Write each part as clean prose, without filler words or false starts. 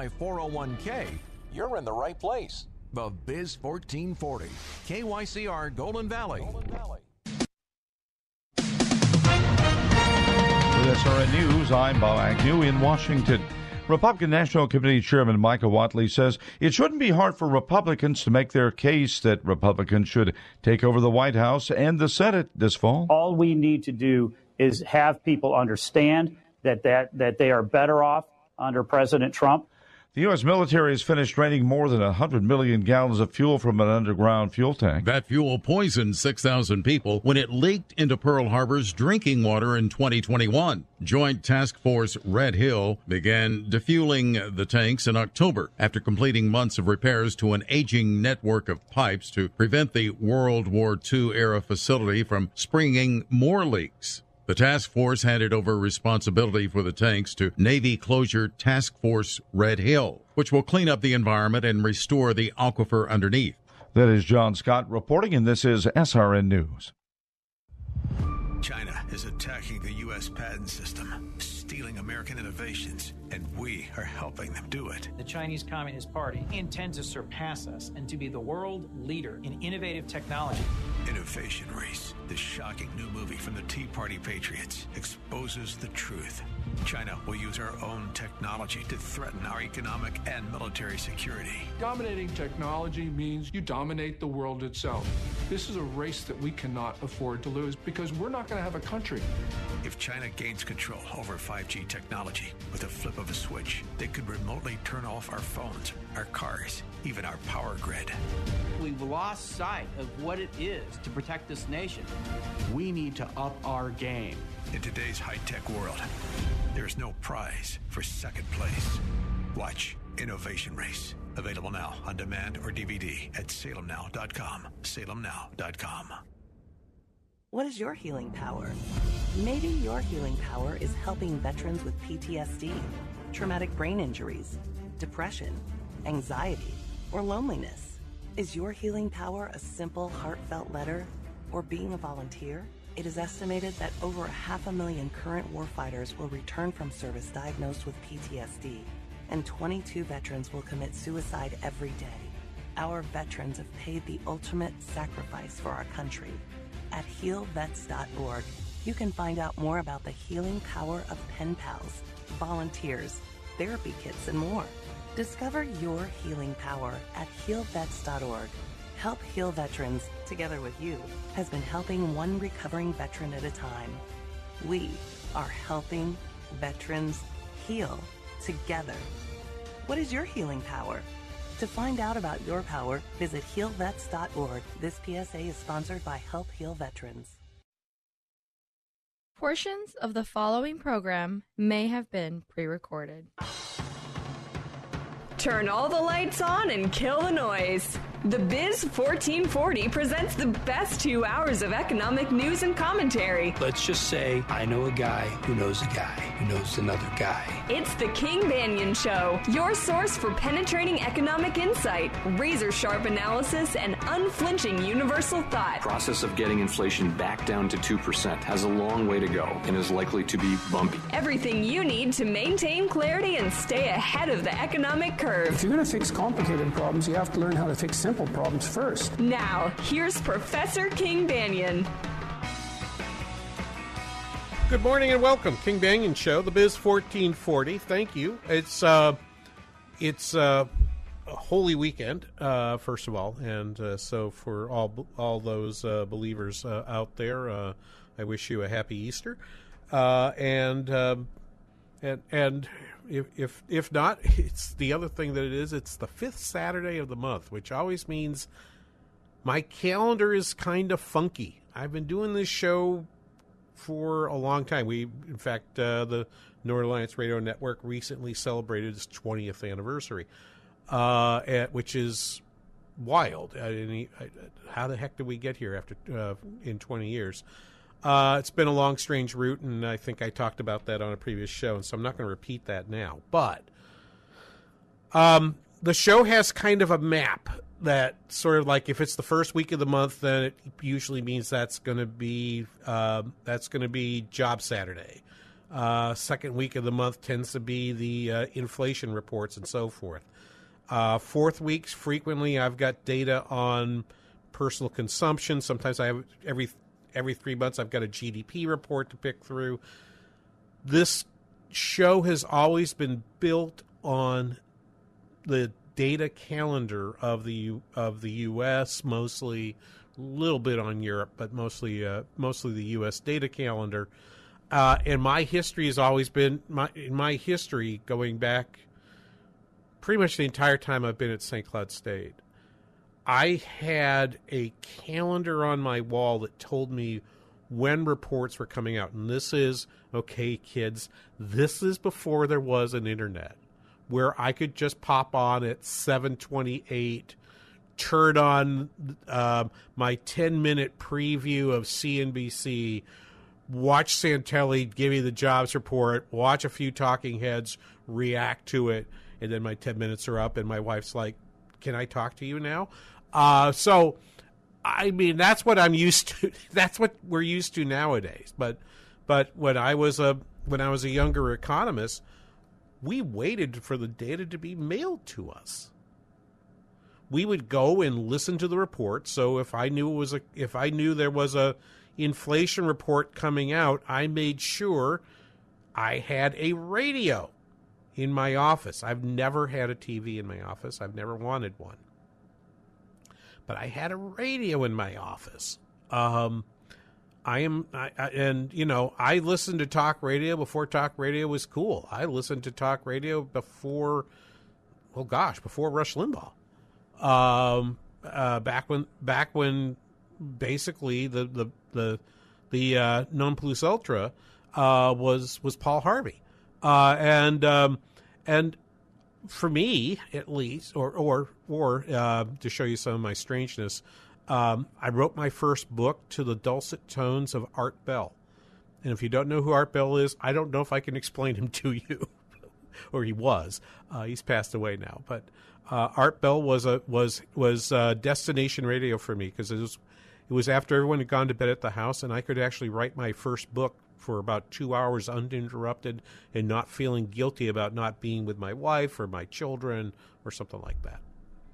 401k, you're in the right place. The Biz 1440, KYCR Golden Valley. With SRN News, I'm Bob Agnew in Washington. Republican National Committee Chairman Micah Whatley says it shouldn't be hard for Republicans to make their case that Republicans should take over the White House and the Senate this fall. All we need to do is have people understand that they are better off under President Trump. The U.S. military has finished draining more than 100 million gallons of fuel from an underground fuel tank. That fuel poisoned 6,000 people when it leaked into Pearl Harbor's drinking water in 2021. Joint Task Force Red Hill began defueling the tanks in October after completing months of repairs to an aging network of pipes to prevent the World War II-era facility from springing more leaks. The task force handed over responsibility for the tanks to Navy Closure Task Force Red Hill, which will clean up the environment and restore the aquifer underneath. That is John Scott reporting, and this is SRN News. China is attacking the U.S. patent system, stealing American innovations, and we are helping them do it. The Chinese Communist Party intends to surpass us and to be the world leader in innovative technology. Innovation Race, the shocking new movie from the Tea Party Patriots, exposes the truth. China will use our own technology to threaten our economic and military security. Dominating technology means you dominate the world itself. This is a race that we cannot afford to lose because we're not going to have a country. If China gains control over 5G technology with a flip of a switch, they could remotely turn off our phones, our cars, even our power grid. We've lost sight of what it is to protect this nation. We need to up our game. In today's high-tech world, there's no prize for second place. Watch Innovation Race. Available now on demand or DVD at salemnow.com. salemnow.com. What is your healing power? Maybe your healing power is helping veterans with PTSD, traumatic brain injuries, depression, anxiety, or loneliness. Is your healing power a simple, heartfelt letter or being a volunteer? It is estimated that over 500,000 current warfighters will return from service diagnosed with PTSD, and 22 veterans will commit suicide every day. Our veterans have paid the ultimate sacrifice for our country. At healvets.org, you can find out more about the healing power of pen pals, volunteers, therapy kits, and more. Discover your healing power at healvets.org. Help Heal Veterans, together with you, has been helping one recovering veteran at a time. We are helping veterans heal together. What is your healing power? To find out about your power, visit healvets.org. This PSA is sponsored by Help Heal Veterans. Portions of the following program may have been pre-recorded. Turn all the lights on and kill the noise. The Biz 1440 presents the best 2 hours of economic news and commentary. Let's just say I know a guy who knows a guy who knows another guy. It's the King Banaian Show, your source for penetrating economic insight, razor-sharp analysis, and unflinching universal thought. The process of getting inflation back down to 2% has a long way to go and is likely to be bumpy. Everything you need to maintain clarity and stay ahead of the economic curve. If you're going to fix complicated problems, you have to learn how to fix simple problems first. Now, here's Professor King Banaian. Good morning and welcome. King Banaian Show, the Biz 1440. Thank you. It's a holy weekend, first of all, and so for all those believers out there, I wish you a happy Easter. And if not, it's the other thing that it is. It's the 5th Saturday of the month, which always means my calendar is kind of funky. I've been doing this show for a long time. In fact, the North Alliance Radio Network recently celebrated its 20th anniversary, which is wild. How the heck did we get here after in 20 years? It's been a long, strange route, and I think I talked about that on a previous show, and so I'm not going to repeat that now. But the show has kind of a map that sort of like if it's the first week of the month, then it usually means that's going to be Job Saturday. Second week of the month tends to be the inflation reports and so forth. Fourth weeks, frequently I've got data on personal consumption. Sometimes I have every 3 months I've got a GDP report to pick through. This show has always been built on the data calendar of the U.S., mostly a little bit on Europe, but mostly the U.S. data calendar. And my history has always been my history going back pretty much the entire time I've been at St. Cloud State. I had a calendar on my wall that told me when reports were coming out. And this is, okay, kids, this is before there was an internet, where I could just pop on at 7:28, turn on my 10-minute preview of CNBC, watch Santelli give me the jobs report, watch a few talking heads react to it, and then my 10 minutes are up, and my wife's like, can I talk to you now? So, I mean, that's what I'm used to. That's what we're used to nowadays. But when I was a younger economist, we waited for the data to be mailed to us. We would go and listen to the report. So if I knew there was a inflation report coming out, I made sure I had a radio in my office. I've never had a TV in my office. I've never wanted one. But I had a radio in my office. I listened to talk radio before talk radio was cool. I listened to talk radio before Rush Limbaugh. Back when basically the non plus ultra was Paul Harvey, and for me at least, or to show you some of my strangeness, I wrote my first book to the dulcet tones of Art Bell. And if you don't know who Art Bell is, I don't know if I can explain him to you, or he was. He's passed away now, but Art Bell was destination radio for me, because it was after everyone had gone to bed at the house, and I could actually write my first book for about 2 hours uninterrupted and not feeling guilty about not being with my wife or my children or something like that.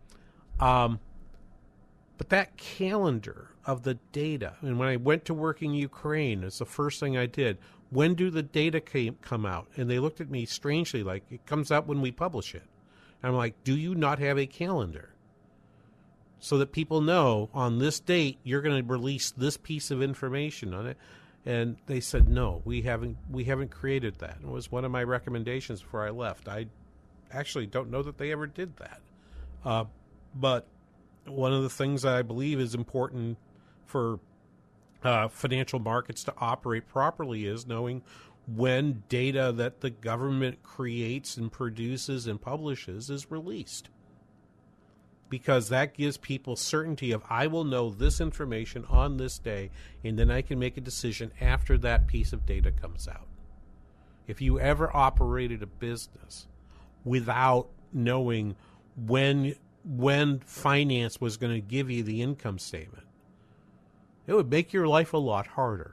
But that calendar of the data, and when I went to work in Ukraine, it's the first thing I did. When do the data come out? And they looked at me strangely like, it comes out when we publish it. And I'm like, do you not have a calendar? So that people know on this date you're going to release this piece of information on it. And they said, no, we haven't created that. It was one of my recommendations before I left. I actually don't know that they ever did that. But one of the things that I believe is important for financial markets to operate properly is knowing when data that the government creates and produces and publishes is released. Because that gives people certainty of, I will know this information on this day, and then I can make a decision after that piece of data comes out. If you ever operated a business without knowing when finance was going to give you the income statement, it would make your life a lot harder.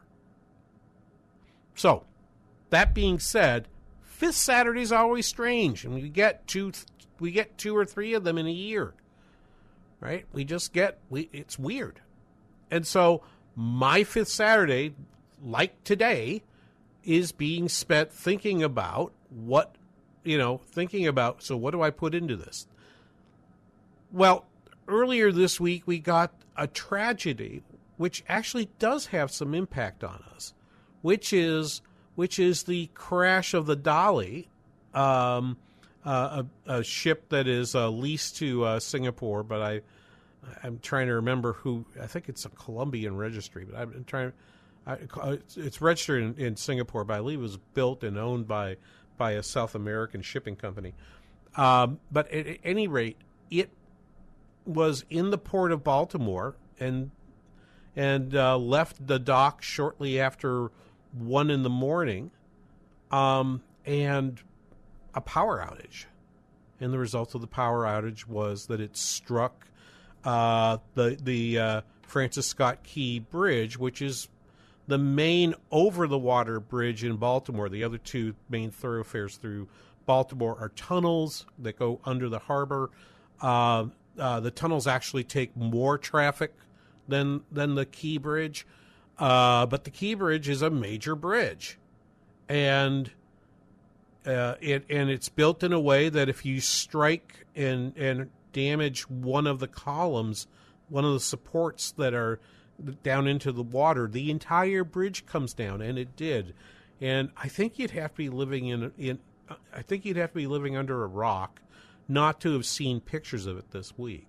So, that being said, Fifth Saturday is always strange, and we get two or three of them in a year. Right? It's weird. And so my Fifth Saturday, like today, is being spent thinking about so what do I put into this? Well, earlier this week we got a tragedy which actually does have some impact on us, which is the crash of the Dali, a ship that is leased to Singapore, but I'm trying to remember who. I think it's a Colombian registry, but I'm trying. It's registered in Singapore, but I believe it was built and owned by a South American shipping company. But at any rate, it was in the port of Baltimore and left the dock shortly after 1 a.m, and a power outage. And the result of the power outage was that it struck the Francis Scott Key Bridge, which is the main over-the-water bridge in Baltimore. The other two main thoroughfares through Baltimore are tunnels that go under the harbor. The tunnels actually take more traffic than the Key Bridge, but the Key Bridge is a major bridge, and it's built in a way that if you strike and damage one of the columns, one of the supports that are down into the water, the entire bridge comes down, and it did. And I think you'd have to be living under a rock not to have seen pictures of it this week.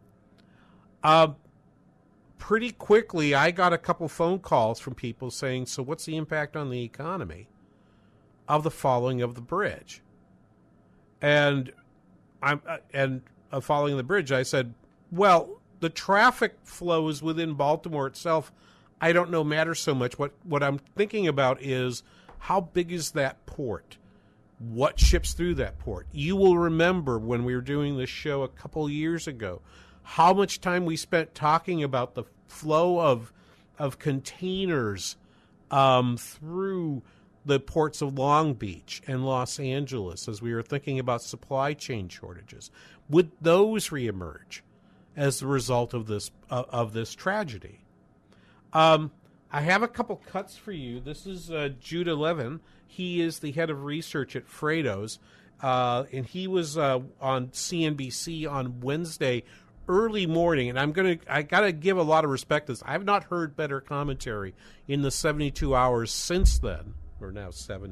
Pretty quickly, I got a couple phone calls from people saying, so what's the impact on the economy of the falling of the bridge? And following the bridge, I said, well, the traffic flows within Baltimore itself, I don't know matter so much. What I'm thinking about is, how big is that port? What ships through that port? You will remember when we were doing this show a couple years ago, how much time we spent talking about the flow of containers through the ports of Long Beach and Los Angeles as we were thinking about supply chain shortages. Would those reemerge as the result of this tragedy? I have a couple cuts for you. This is Judah Levin. He is the head of research at Freightos, and he was on CNBC on Wednesday early morning, and I gotta give a lot of respect to this. I've not heard better commentary in the 72 hours since then, or now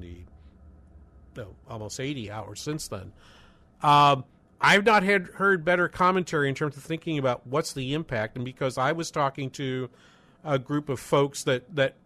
almost 80 hours since then. I've not heard better commentary in terms of thinking about what's the impact, and because I was talking to a group of folks that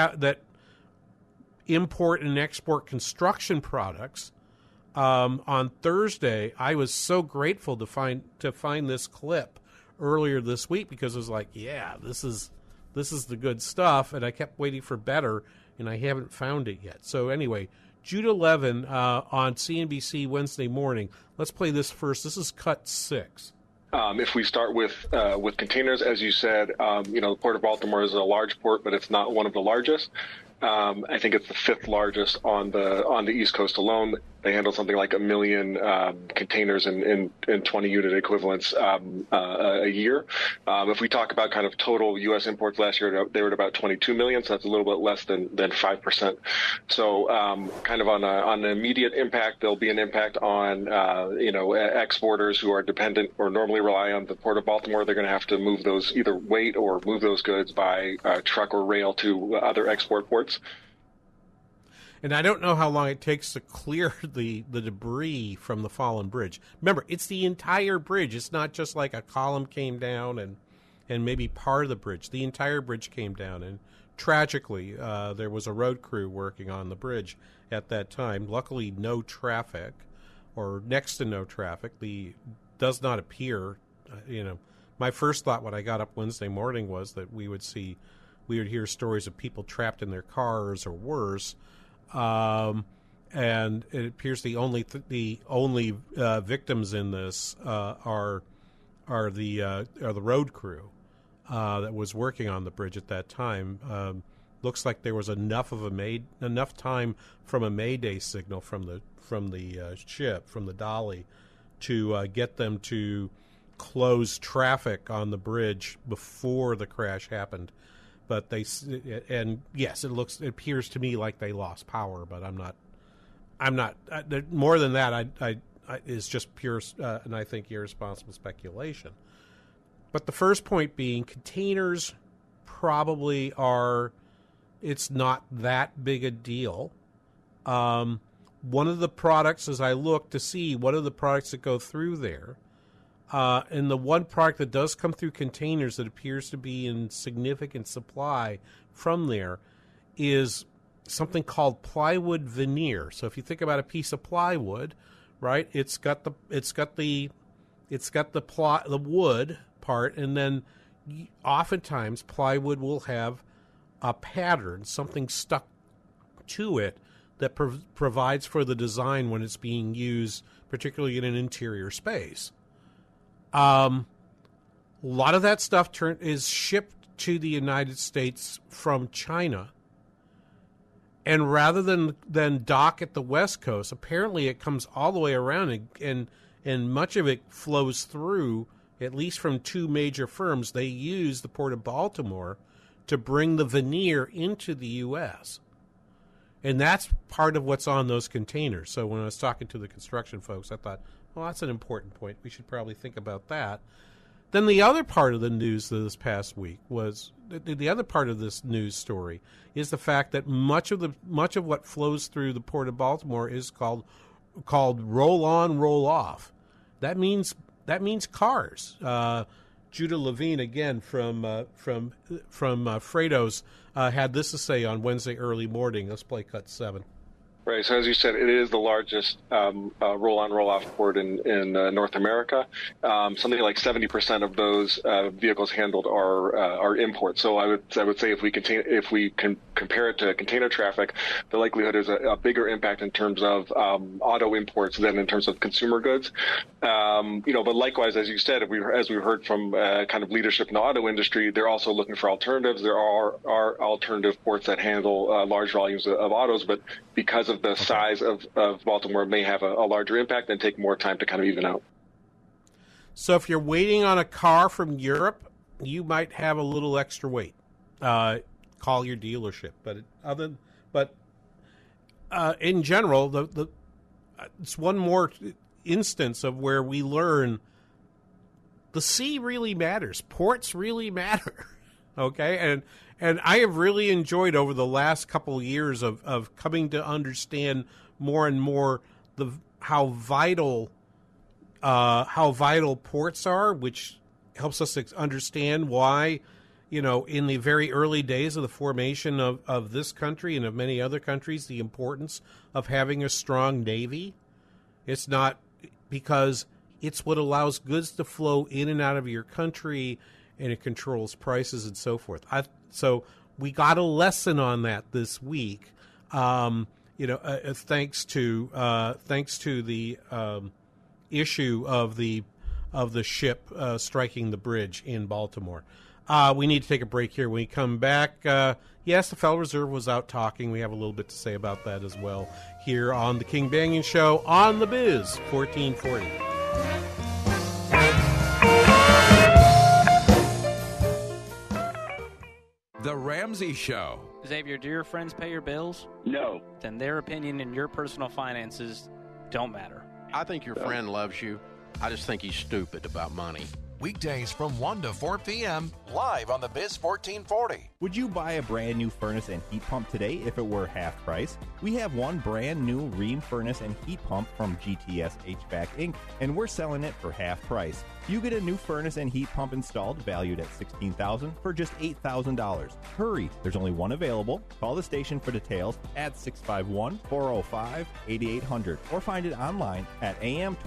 import and export construction products. On Thursday, I was so grateful to find this clip earlier this week, because it was like, yeah, this is the good stuff, and I kept waiting for better, and I haven't found it yet. So anyway, Judah Levin on CNBC Wednesday morning. Let's play this first. This is cut 6. If we start with containers, as you said, the Port of Baltimore is a large port, but it's not one of the largest. I think it's the 5th largest on the East Coast alone. They handle something like 1 million containers in 20 unit equivalents a year. If we talk about kind of total U.S. imports last year, they were at about 22 million, so that's a little bit less than 5%. So kind of on an immediate impact, there'll be an impact on exporters who are dependent or normally rely on the Port of Baltimore. They're going to have to move those, either weight or move those goods by truck or rail to other export ports. And I don't know how long it takes to clear the debris from the fallen bridge. Remember, it's the entire bridge. It's not just like a column came down and maybe part of the bridge. The entire bridge came down. And tragically, there was a road crew working on the bridge at that time. Luckily, no traffic, or next to no traffic. Does not appear, my first thought when I got up Wednesday morning was that we would hear stories of people trapped in their cars or worse. And it appears the only victims in this are the road crew that was working on the bridge at that time. Looks like there was enough time from a Mayday signal from the ship, from the Dolly, to get them to close traffic on the bridge before the crash happened. But yes, it appears to me like they lost power, but I'm not more than that. I is just pure, and I think irresponsible speculation. But the first point being, containers probably it's not that big a deal. One of the products, as I look to see what are the products that go through there, and the one product that does come through containers that appears to be in significant supply from there is something called plywood veneer. So if you think about a piece of plywood, right, it's got the wood part, and then oftentimes plywood will have a pattern, something stuck to it that provides for the design when it's being used, particularly in an interior space. A lot of that stuff is shipped to the United States from China. And rather than dock at the West Coast, apparently it comes all the way around, and much of it flows through, at least from two major firms. They use the Port of Baltimore to bring the veneer into the U.S., and that's part of what's on those containers. So when I was talking to the construction folks, I thought, well, that's an important point. We should probably think about that. Then the other part of the news this past week was the other part of this news story is the fact that much of what flows through the Port of Baltimore is called roll on, roll off. That means cars. Judah Levine, again from Freightos, had this to say on Wednesday early morning. Let's play cut 7. Right. So as you said, it is the largest roll-on, roll-off port in North America. Something like 70% of those vehicles handled are imports. So I would say if we can compare it to container traffic, the likelihood is a bigger impact in terms of auto imports than in terms of consumer goods. But likewise, as you said, as we heard from kind of leadership in the auto industry, they're also looking for alternatives. There are alternative ports that handle large volumes of autos, but because of the size of Baltimore, may have a larger impact and take more time to kind of even out. So if you're waiting on a car from Europe, you might have a little extra wait. Call your dealership. But in general, it's one more instance of where we learn the sea really matters. Ports really matter. Okay, and I have really enjoyed over the last couple of years of coming to understand more and more how vital ports are, which helps us understand why, in the very early days of the formation of this country and of many other countries, the importance of having a strong navy. It's not because it's what allows goods to flow in and out of your country, and it controls prices and so forth. So we got a lesson on that this week, thanks to the issue of the ship striking the bridge in Baltimore. We need to take a break here. When we come back, yes, the Federal Reserve was out talking. We have a little bit to say about that as well here on the King Banaian Show on the Biz 1440. The Ramsey Show. Xavier, do your friends pay your bills? No. Then their opinion and your personal finances don't matter. I think your friend loves you. I just think he's stupid about money. Weekdays from 1 to 4 p.m. live on the Biz 1440. Would you buy a brand new furnace and heat pump today if it were half price? We have one brand new Rheem furnace and heat pump from GTS HVAC Inc., and we're selling it for half price. You get a new furnace and heat pump installed, valued at $16,000 for just $8,000. Hurry, there's only one available. Call the station for details at 651-405-8800 or find it online at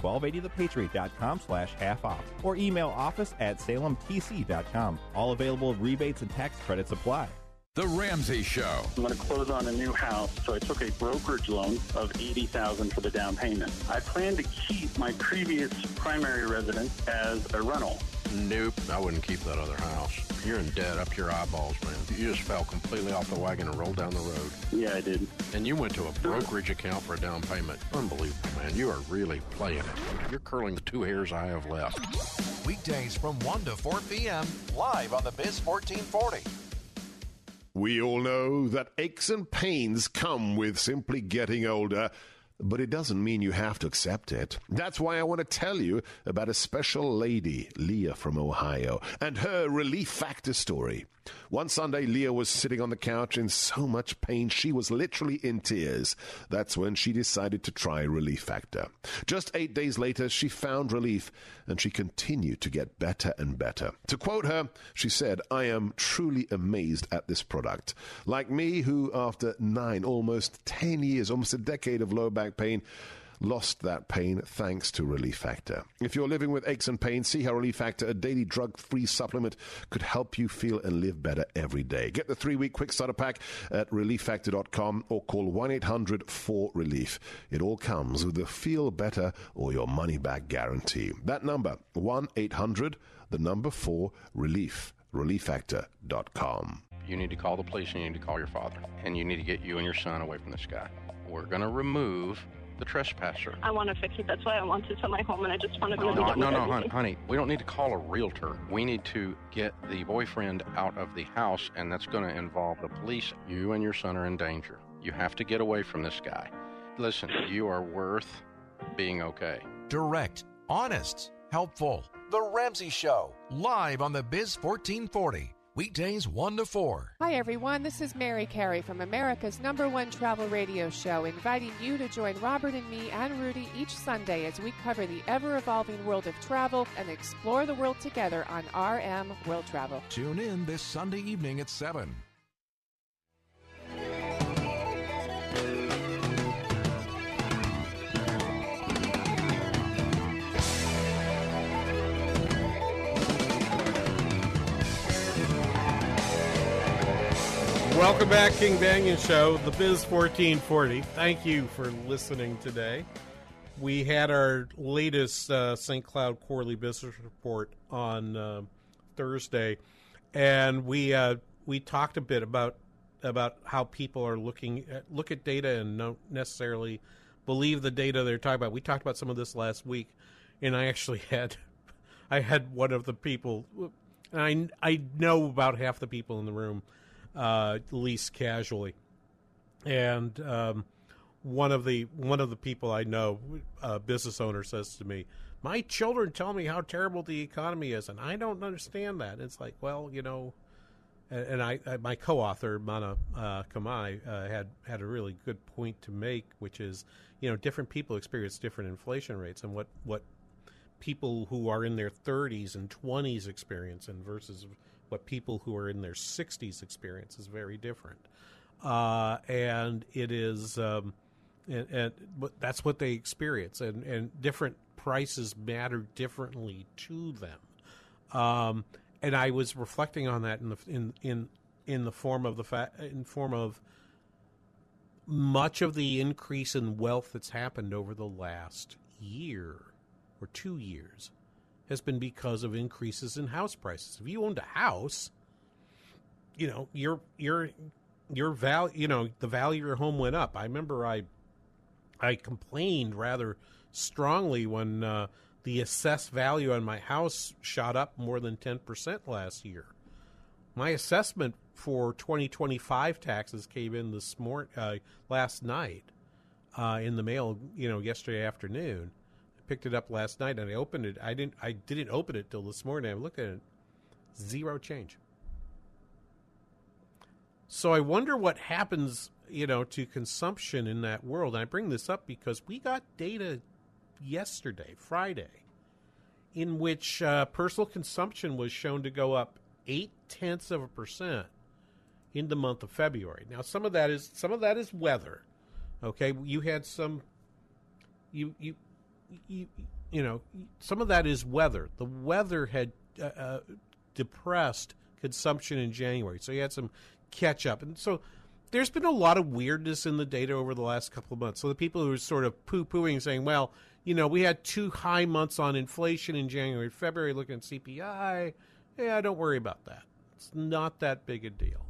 am1280thepatriot.com/half-off or email office@salemtc.com. All available rebates and tax credits apply. The Ramsey Show. I'm going to close on a new house, so I took a brokerage loan of $80,000 for the down payment. I plan to keep my previous primary residence as a rental. Nope, I wouldn't keep that other house. You're in debt up your eyeballs, man. You just fell completely off the wagon and rolled down the road. Yeah, I did. And you went to a brokerage account for a down payment. Unbelievable, man. You are really playing it. You're curling the 2 hairs I have left. Weekdays from 1 to 4 p.m. live on the Biz 1440. We all know that aches and pains come with simply getting older, but it doesn't mean you have to accept it. That's why I want to tell you about a special lady, Leah from Ohio, and her Relief Factor story. One Sunday, Leah was sitting on the couch in so much pain she was literally in tears. That's when she decided to try Relief Factor. Just 8 days later, she found relief, and she continued to get better and better. To quote her, she said, "I am truly amazed at this product. Like me, who after 9, almost 10 years, almost a decade of low back pain, lost that pain thanks to Relief Factor. If you're living with aches and pains, see how Relief Factor, a daily drug-free supplement, could help you feel and live better every day. Get the 3-week quick starter pack at relieffactor.com or call 1-800-4RELIEF. It all comes with the feel better or your money back guarantee. That number, 1-800-4-RELIEF. ReliefFactor.com. You need to call the police and you need to call your father. And you need to get you and your son away from this guy. We're going to remove the trespasser. I want to fix it. That's why I want to sell my home, and I just want to be No, honey. We don't need to call a realtor. We need to get the boyfriend out of the house, and that's going to involve the police. You and your son are in danger. You have to get away from this guy. Listen, you are worth being okay. Direct, honest, helpful. The Ramsey Show, live on the Biz 1440. Weekdays 1 to 4. Hi, everyone. This is Mary Carey from America's #1 travel radio show, inviting you to join Robert and me and Rudy each Sunday as we cover the ever-evolving world of travel and explore the world together on RM World Travel. Tune in this Sunday evening at 7. Welcome back, King Banyan Show, the Biz 1440. Thank you for listening today. We had our latest St. Cloud Quarterly Business Report on Thursday, and we talked a bit about how people are look at data and don't necessarily believe the data they're talking about. We talked about some of this last week, and I actually had one of the people, and I know about half the people in the room, at least casually, and one of the people I know, a business owner, says to me, "My children tell me how terrible the economy is, and I don't understand that." It's like, well, you know, and I my co-author Mana Kamai had a really good point to make, which is, you know, different people experience different inflation rates, and what people who are in their 30s and 20s experience and versus what people who are in their 60s experience is very different. And it is, but that's what they experience, and different prices matter differently to them. And I was reflecting on that in the form of much of the increase in wealth that's happened over the last year or 2 years has been because of increases in house prices. If you owned a house, you know, your value, you know, the value of your home went up. I remember I complained rather strongly when the assessed value on my house shot up more than 10% last year. My assessment for 2025 taxes came in last night in the mail, you know, yesterday afternoon. Picked it up last night and I opened it. I didn't open it till this morning. I looked at it, zero change. So I wonder what happens, you know, to consumption in that world. And I bring this up because we got data yesterday, Friday, in which personal consumption was shown to go up 0.8% in the month of February. Now some of that is weather. Okay, you had some you know, some of that is weather. The weather had depressed consumption in January, so you had some catch up. And so there's been a lot of weirdness in the data over the last couple of months. So the people who are sort of poo-pooing, saying, well, you know, we had 2 high months on inflation in January, February, looking at CPI. Yeah, don't worry about that. It's not that big a deal.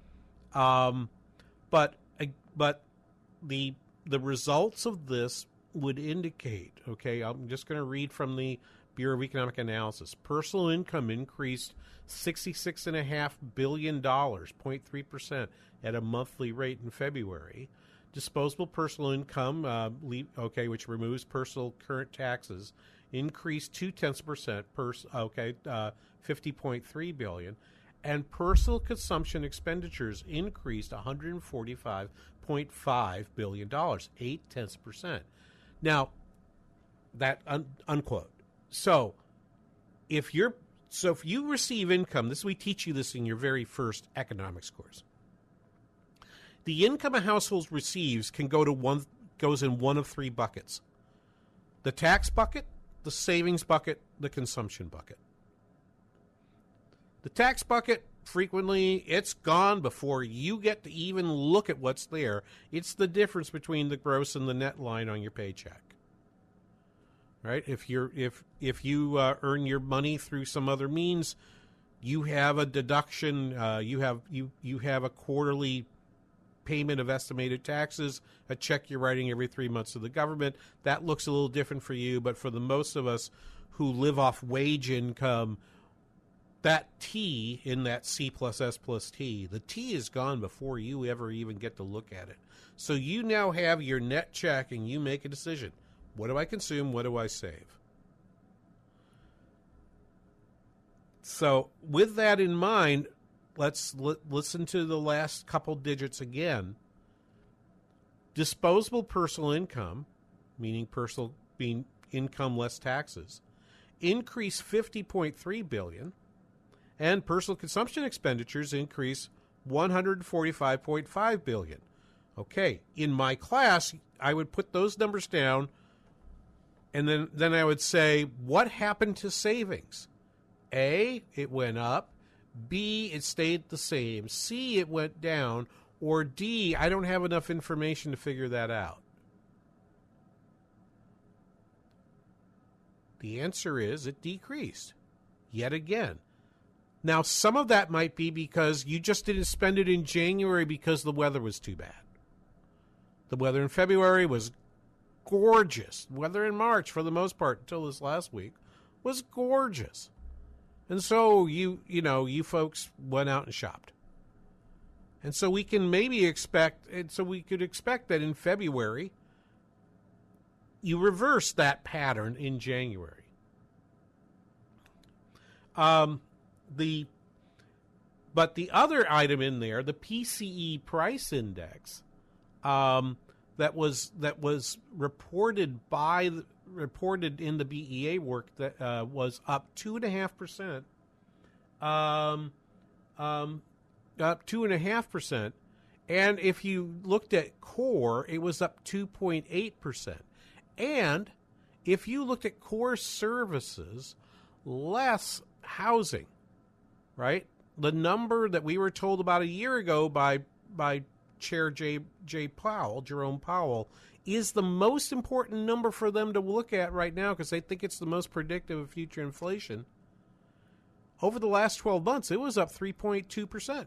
But the results of this would indicate, okay, I'm just going to read from the Bureau of Economic Analysis. Personal income increased $66.5 billion, 0.3% at a monthly rate in February. Disposable personal income, which removes personal current taxes, increased 0.2%, $50.3 billion. And personal consumption expenditures increased $145.5 billion, 0.8%. Now, that unquote. So, if you receive income, we teach you this in your very first economics course. The income a household receives goes in one of 3 buckets: the tax bucket, the savings bucket, the consumption bucket. The tax bucket, frequently, it's gone before you get to even look at what's there. It's the difference between the gross and the net line on your paycheck. Right? If you earn your money through some other means, You have a deduction. You have a quarterly payment of estimated taxes, a check you're writing every 3 months to the government. That looks a little different for you, but for the most of us who live off wage income, that T in that C plus S plus T, the T is gone before you ever even get to look at it. So you now have your net check and you make a decision. What do I consume? What do I save? So with that in mind, let's listen to the last couple digits again. Disposable personal income, meaning personal being income less taxes, increased $50.3 billion, and personal consumption expenditures increased $145.5 billion. Okay, in my class, I would put those numbers down, and then I would say, what happened to savings? A, it went up. B, it stayed the same. C, it went down. Or D, I don't have enough information to figure that out. The answer is it decreased yet again. Now, some of that might be because you just didn't spend it in January because the weather was too bad. The weather in February was gorgeous. Weather in March, for the most part, until this last week, was gorgeous. And so you folks went out and shopped. And so we can maybe expect, we could expect that in February, you reverse that pattern in January. But the other item in there, the PCE price index, that was reported in the BEA work that was up 2.5%. Up 2.5%, and if you looked at core, it was up 2.8%. And if you looked at core services, less housing, right? The number that we were told about a year ago by Chair Jerome Powell, is the most important number for them to look at right now because they think it's the most predictive of future inflation. Over the last 12 months, it was up 3.2%.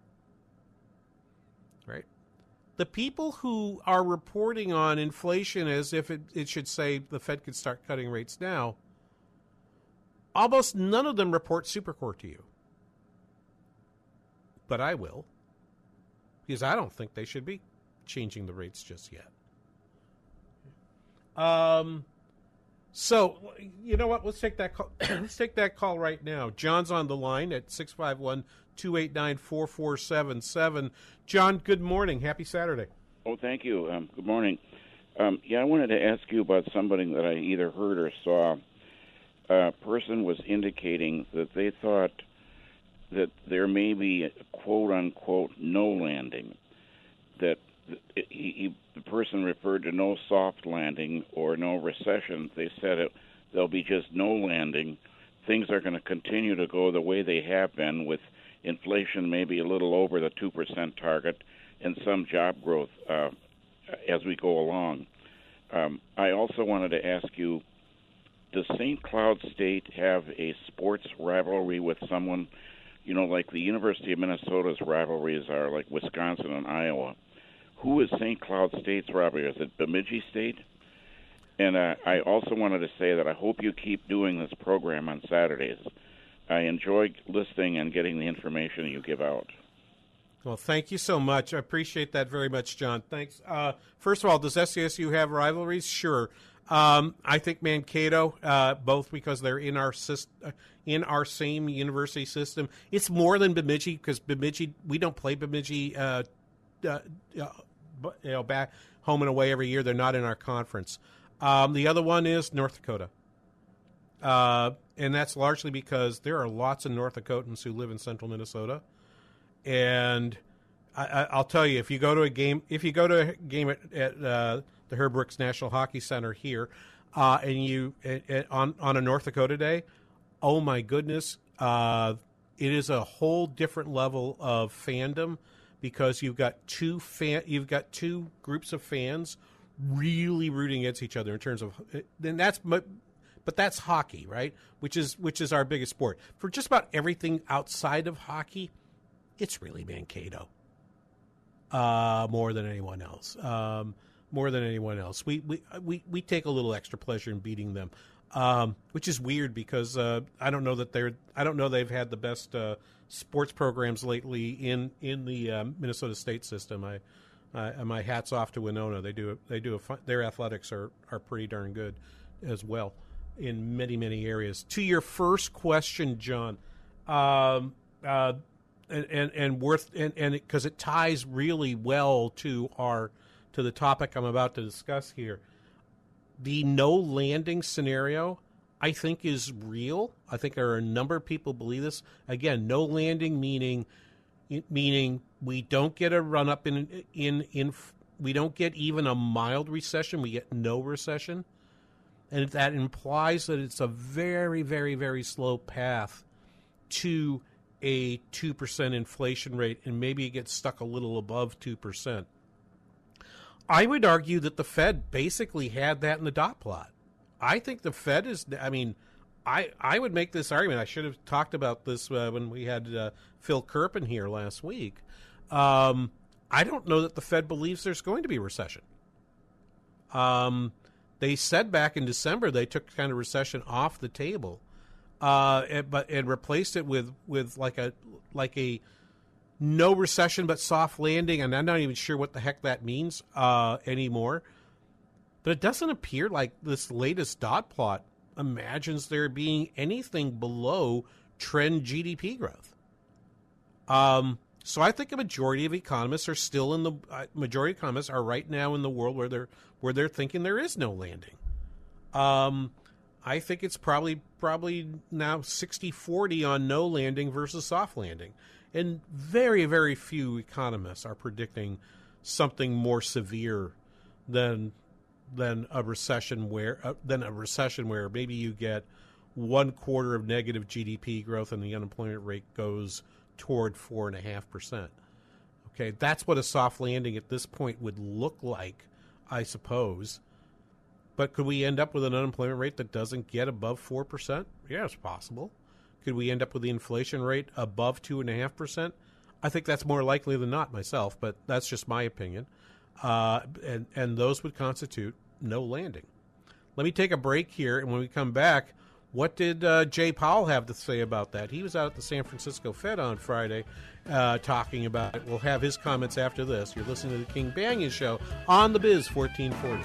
Right? The people who are reporting on inflation as if it should say the Fed could start cutting rates now, almost none of them report Supercore to you. But I will, because I don't think they should be changing the rates just yet. So, you know what? Let's take that call. Let's take that call right now. John's on the line at 651-289-4477. John, good morning. Happy Saturday. Oh, thank you. Good morning. I wanted to ask you about something that I either heard or saw. A person was indicating that they thought that there may be a quote-unquote no landing, that the person referred to no soft landing or no recession. They said there'll be just no landing. Things are going to continue to go the way they have been, with inflation maybe a little over the 2% target and some job growth as we go along. I also wanted to ask you, does St. Cloud State have a sports rivalry with someone, like the University of Minnesota's rivalries are, like Wisconsin and Iowa? Who is St. Cloud State's rivalry? Is it Bemidji State? And I also wanted to say that I hope you keep doing this program on Saturdays. I enjoy listening and getting the information you give out. Well, thank you so much. I appreciate that very much, John. Thanks. First of all, does SCSU have rivalries? Sure. I think Mankato, both because they're in our same university system. It's more than Bemidji, because Bemidji, we don't play Bemidji back home and away every year. They're not in our conference. The other one is North Dakota. And that's largely because there are lots of North Dakotans who live in central Minnesota. And I'll tell you, if you go to a game at the Herb Brooks National Hockey Center here, and you on a North Dakota day, oh my goodness, it is a whole different level of fandom, because you've got two groups of fans really rooting against each other in terms of, and that's But that's hockey, right? Which is our biggest sport. For just about everything outside of hockey, it's really Mankato. More than anyone else. We take a little extra pleasure in beating them, which is weird because I don't know they've had the best sports programs lately in the Minnesota State system. My hat's off to Winona. Their athletics are pretty darn good as well in many areas. To your first question, John, and because it ties really well to the topic I'm about to discuss here. The no landing scenario, I think, is real. I think there are a number of people believe this. Again, no landing meaning we don't get a run up in we don't get even a mild recession. We get no recession, and that implies that it's a very, very, very slow path to a 2% inflation rate, and maybe it gets stuck a little above 2%. I would argue that the Fed basically had that in the dot plot. I think the Fed is, I would make this argument. I should have talked about this when we had Phil Kerpen here last week. I don't know that the Fed believes there's going to be a recession. They said back in December they took kind of recession off the table, and replaced it with like a no recession but soft landing, and I'm not even sure what the heck that means anymore. But it doesn't appear like this latest dot plot imagines there being anything below trend GDP growth. So I think a majority of economists are still in the majority of economists are right now in the world where they're thinking there is no landing. I think it's probably now 60-40 on no landing versus soft landing. And very, very few economists are predicting something more severe than a recession where maybe you get 1 quarter of negative GDP growth and the unemployment rate goes toward 4.5%. Okay, that's what a soft landing at this point would look like, I suppose. But could we end up with an unemployment rate that doesn't get above 4%? Yeah, it's possible. Could we end up with the inflation rate above 2.5%? I think that's more likely than not myself, but that's just my opinion. And those would constitute no landing. Let me take a break here, and when we come back, what did Jay Powell have to say about that? He was out at the San Francisco Fed on Friday talking about it. We'll have his comments after this. You're listening to the King Banaian Show on the Biz 1440.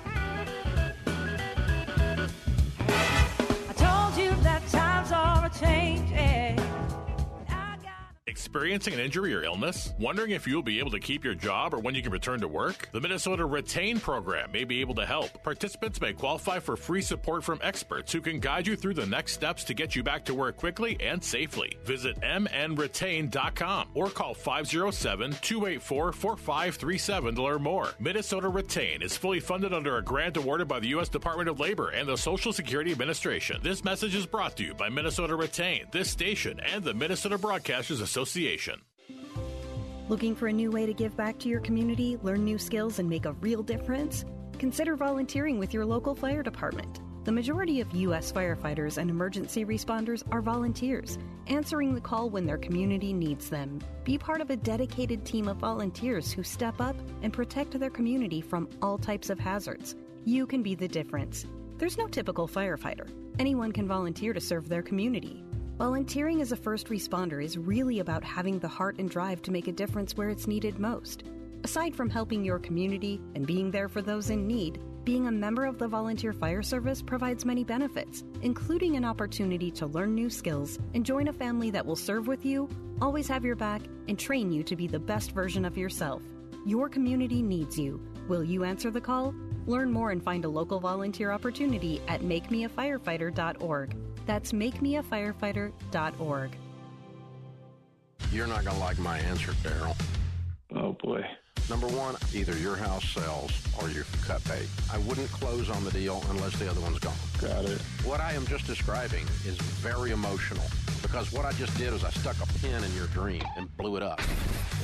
Experiencing an injury or illness? Wondering if you'll be able to keep your job or when you can return to work? The Minnesota Retain program may be able to help. Participants may qualify for free support from experts who can guide you through the next steps to get you back to work quickly and safely. Visit mnretain.com or call 507-284-4537 to learn more. Minnesota Retain is fully funded under a grant awarded by the U.S. Department of Labor and the Social Security Administration. This message is brought to you by Minnesota Retain, this station, and the Minnesota Broadcasters Association. Looking for a new way to give back to your community, learn new skills, and make a real difference? Consider volunteering with your local fire department. The majority of U.S. firefighters and emergency responders are volunteers, answering the call when their community needs them. Be part of a dedicated team of volunteers who step up and protect their community from all types of hazards. You can be the difference. There's no typical firefighter. Anyone can volunteer to serve their community. Volunteering as a first responder is really about having the heart and drive to make a difference where it's needed most. Aside from helping your community and being there for those in need, being a member of the Volunteer Fire Service provides many benefits, including an opportunity to learn new skills and join a family that will serve with you, always have your back, and train you to be the best version of yourself. Your community needs you. Will you answer the call? Learn more and find a local volunteer opportunity at makemeafirefighter.org. That's makemeafirefighter.org. You're not going to like my answer, Daryl. Oh, boy. Number one, either your house sells or you cut bait. I wouldn't close on the deal unless the other one's gone. Got it. What I am just describing is very emotional because what I just did is I stuck a pin in your dream and blew it up.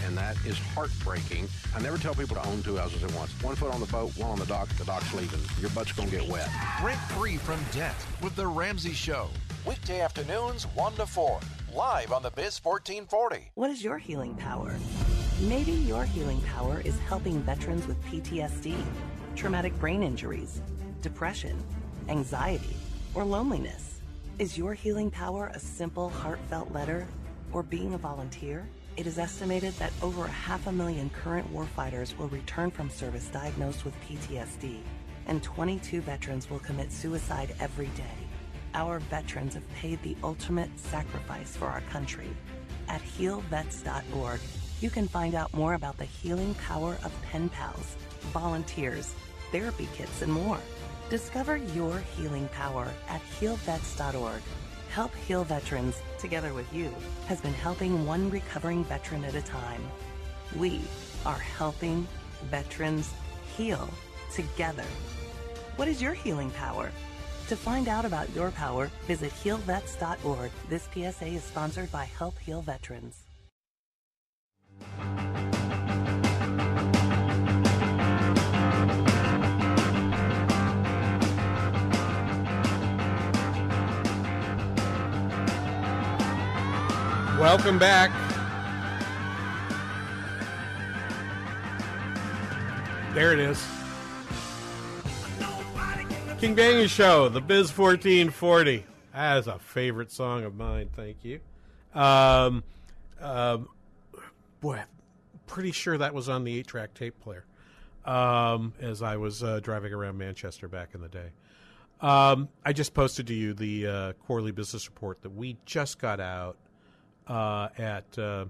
and that is heartbreaking. I never tell people to own two houses at once. One foot on the boat, one on the dock's leaving. Your butt's going to get wet. Break free from debt with The Ramsey Show. Weekday afternoons 1 to 4. Live on the Biz 1440. What is your healing power? Maybe your healing power is helping veterans with PTSD, traumatic brain injuries, depression, anxiety, or loneliness. Is your healing power a simple, heartfelt letter or being a volunteer? It is estimated that over 500,000 current warfighters will return from service diagnosed with PTSD, and 22 veterans will commit suicide every day. Our veterans have paid the ultimate sacrifice for our country. At healvets.org, you can find out more about the healing power of pen pals, volunteers, therapy kits, and more. Discover your healing power at healvets.org. Help Heal Veterans, together with you, has been helping one recovering veteran at a time. We are helping veterans heal together. What is your healing power? To find out about your power, visit healvets.org. This PSA is sponsored by Help Heal Veterans. Welcome back. There it is. King Banaian Show, the Biz 1440. That is a favorite song of mine. Thank you. Boy, pretty sure that was on the 8-track tape player as I was driving around Manchester back in the day. I just posted to you the quarterly business report that we just got out at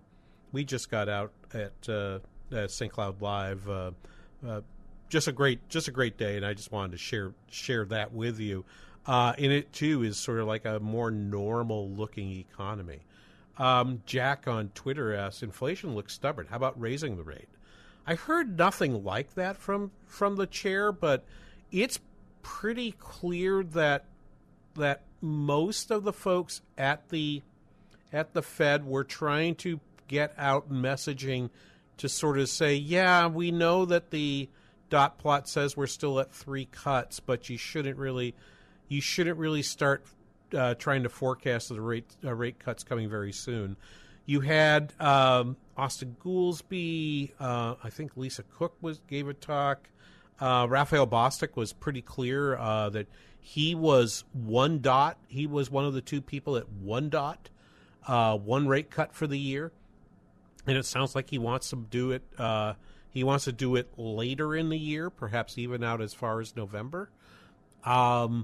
St. Cloud Live. Just a great day, and I just wanted to share that with you. In it too is sort of like a more normal looking economy. Jack on Twitter asks, inflation looks stubborn. How about raising the rate? I heard nothing like that from the chair, but it's pretty clear that most of the folks at the Fed were trying to get out messaging to sort of say, yeah, we know that the dot plot says we're still at 3 cuts, but you shouldn't really start trying to forecast the rate cuts coming very soon. You had Austin Goolsbee, I think Lisa Cook gave a talk. Raphael Bostic was pretty clear that he was 1 dot. He was one of the 2 people at 1 dot. 1 rate cut for the year, and it sounds like he wants to do it. He wants to do it later in the year, perhaps even out as far as November. And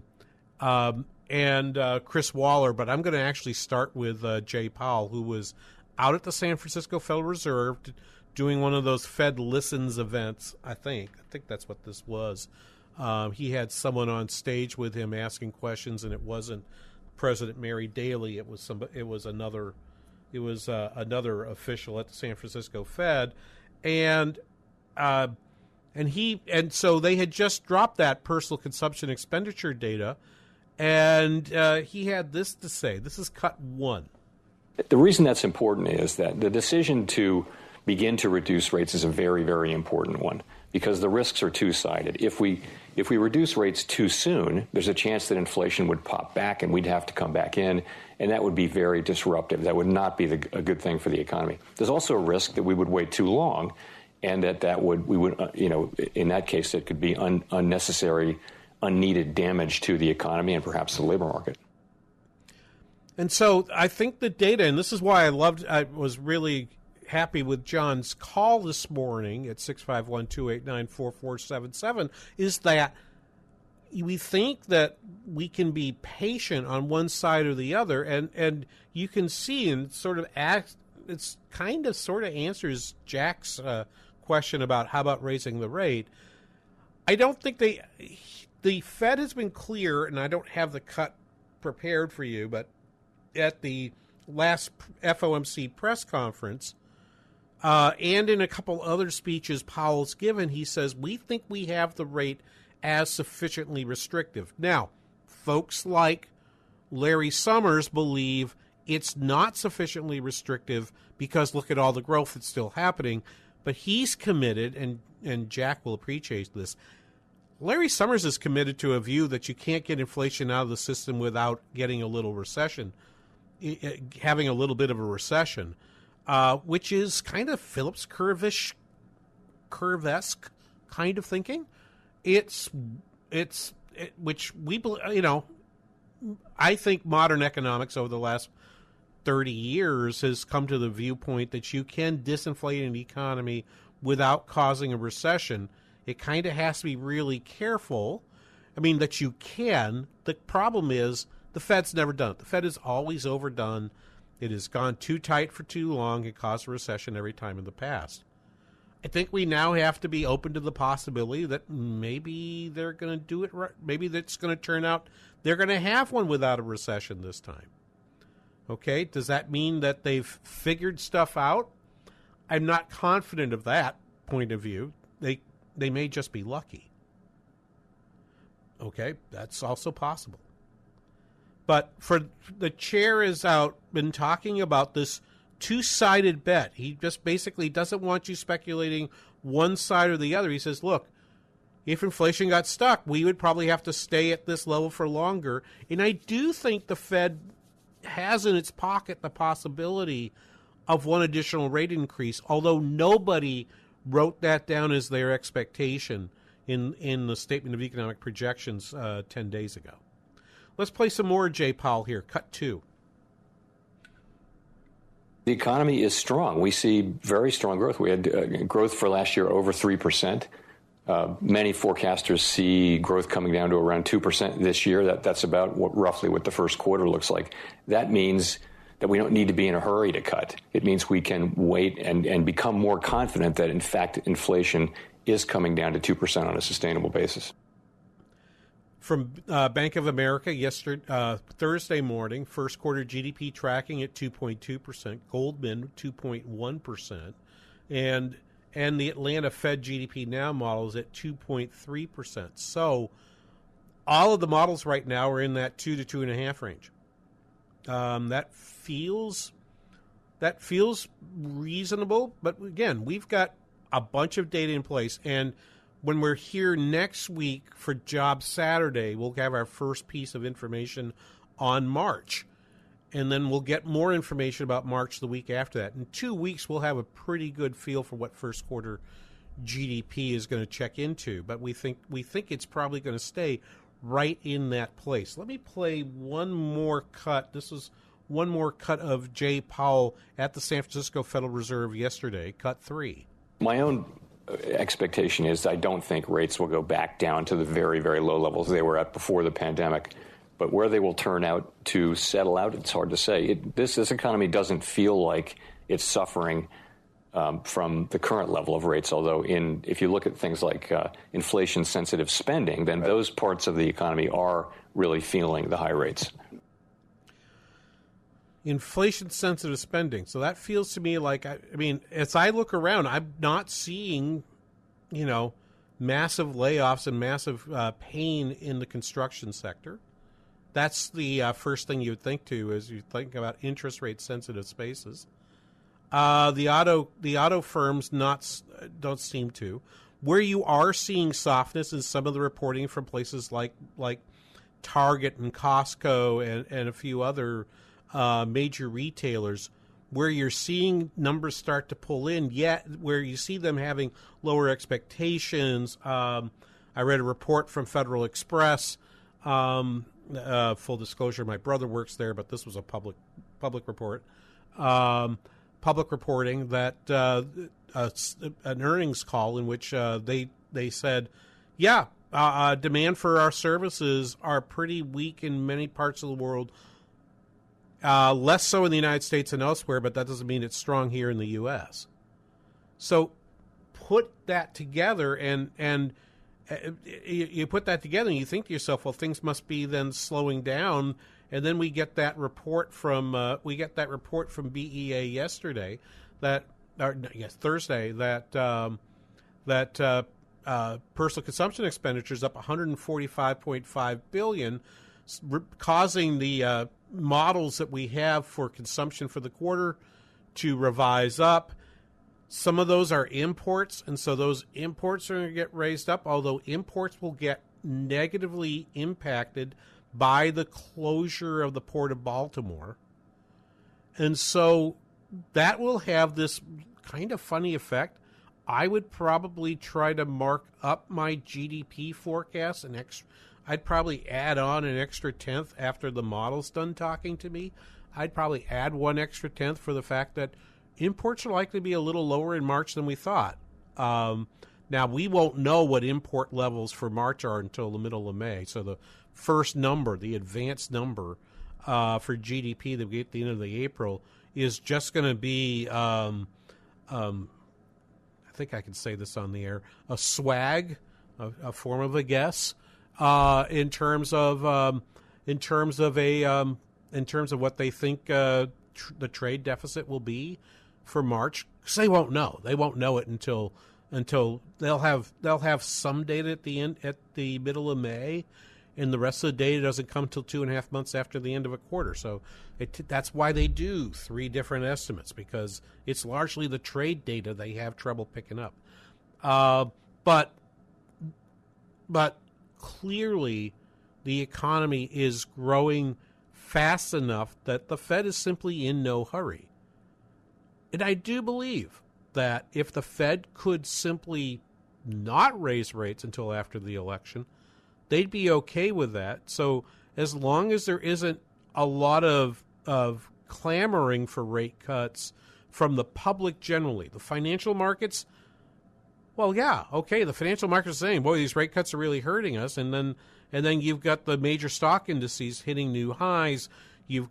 Chris Waller, but I'm going to actually start with Jay Powell, who was out at the San Francisco Federal Reserve doing one of those Fed Listens events. I think that's what this was. He had someone on stage with him asking questions, and it wasn't President Mary Daly. It was another official at the San Francisco Fed, and so they had just dropped that personal consumption expenditure data, and he had this to say. This is cut 1. The reason that's important is that the decision to begin to reduce rates is a very, very important one, because the risks are two-sided. If we reduce rates too soon, there's a chance that inflation would pop back and we'd have to come back in, and that would be very disruptive. That would not be a good thing for the economy. There's also a risk that we would wait too long, and in that case, it could be unnecessary, unneeded damage to the economy and perhaps the labor market. And so I think the data, and this is why I was really happy with John's call this morning at 651-289-4477, is that we think that we can be patient on one side or the other, and you can see and sort of answers Jack's question about how about raising the rate. I don't think the Fed has been clear, and I don't have the cut prepared for you, but at the last FOMC press conference, and in a couple other speeches Powell's given, he says, we think we have the rate as sufficiently restrictive. Now, folks like Larry Summers believe it's not sufficiently restrictive because look at all the growth that's still happening. But he's committed, and Jack will appreciate this. Larry Summers is committed to a view that you can't get inflation out of the system without getting a little recession, having a little bit of a recession, which is kind of Phillips Curve-esque kind of thinking. Which we, I think modern economics over the last 30 years has come to the viewpoint that you can disinflate an economy without causing a recession. It kind of has to be really careful. I mean, that you can. The problem is the Fed's never done it. The Fed is always overdone. It has gone too tight for too long. It caused a recession every time in the past. I think we now have to be open to the possibility that maybe they're going to do it right. Maybe that's going to turn out they're going to have one without a recession this time. Okay, does that mean that they've figured stuff out? I'm not confident of that point of view. They may just be lucky. Okay, that's also possible. But for the chair has been talking about this two-sided bet. He just basically doesn't want you speculating one side or the other. He says, look, if inflation got stuck, we would probably have to stay at this level for longer. And I do think the Fed has in its pocket the possibility of one additional rate increase, although nobody wrote that down as their expectation in the Statement of Economic Projections 10 days ago. Let's play some more Jay Powell here. Cut 2. The economy is strong. We see very strong growth. We had growth for last year over 3%. Many forecasters see growth coming down to around 2% this year. That's about roughly what the first quarter looks like. That means that we don't need to be in a hurry to cut. It means we can wait and become more confident that, in fact, inflation is coming down to 2% on a sustainable basis. From Bank of America Thursday morning, first quarter GDP tracking at 2.2%, Goldman 2.1%, and the Atlanta Fed GDP Now model is at 2.3%. So all of the models right now are in that 2 to 2.5 range. That feels reasonable, but again, we've got a bunch of data in place, and when we're here next week for Job Saturday, we'll have our first piece of information on March. And then we'll get more information about March the week after that. In 2 weeks, we'll have a pretty good feel for what first quarter GDP is going to check into. But we think it's probably going to stay right in that place. Let me play one more cut. This is one more cut of Jay Powell at the San Francisco Federal Reserve yesterday, cut 3. My own expectation is I don't think rates will go back down to the very, very low levels they were at before the pandemic. But where they will turn out to settle out, it's hard to say. This economy doesn't feel like it's suffering from the current level of rates, although if you look at things like inflation-sensitive spending, then those parts of the economy are really feeling the high rates. Inflation-sensitive spending. So that feels to me like, as I look around, I'm not seeing, massive layoffs and massive pain in the construction sector. That's the first thing you would think to as you think about interest rate-sensitive spaces. The auto firms don't seem to. Where you are seeing softness is some of the reporting from places like Target and Costco and a few other major retailers, where you're seeing numbers start to pull in, yet where you see them having lower expectations. I read a report from Federal Express. Full disclosure, my brother works there, but this was a public report. Public reporting that an earnings call in which they said, demand for our services are pretty weak in many parts of the world. Less so in the United States and elsewhere, but that doesn't mean it's strong here in the U.S. So put that together, and you put that together, and you think to yourself, well, things must be then slowing down. And then we get that report from BEA yesterday, Thursday, that personal consumption expenditures up $145.5 billion, causing the models that we have for consumption for the quarter to revise up. Some of those are imports, and so those imports are going to get raised up, although imports will get negatively impacted by the closure of the Port of Baltimore. And so that will have this kind of funny effect. I would probably try to mark up my GDP forecast I'd probably add on an extra tenth after the model's done talking to me. I'd probably add one extra tenth for the fact that imports are likely to be a little lower in March than we thought. Now, we won't know what import levels for March are until the middle of May. So the first number, the advanced number for GDP that we get at the end of the April is just going to be, I think I can say this on the air, a swag, a form of a guess. In terms of what they think the trade deficit will be for March, because they won't know. They won't know it until they'll have some data at the middle of May, and the rest of the data doesn't come till 2.5 months after the end of a quarter. So that's why they do 3 different estimates, because it's largely the trade data they have trouble picking up. But clearly, the economy is growing fast enough that the Fed is simply in no hurry. And I do believe that if the Fed could simply not raise rates until after the election, they'd be okay with that. So as long as there isn't a lot of clamoring for rate cuts from the public generally, the financial markets, well, yeah, okay, the financial markets are saying, boy, these rate cuts are really hurting us. And then you've got the major stock indices hitting new highs. You've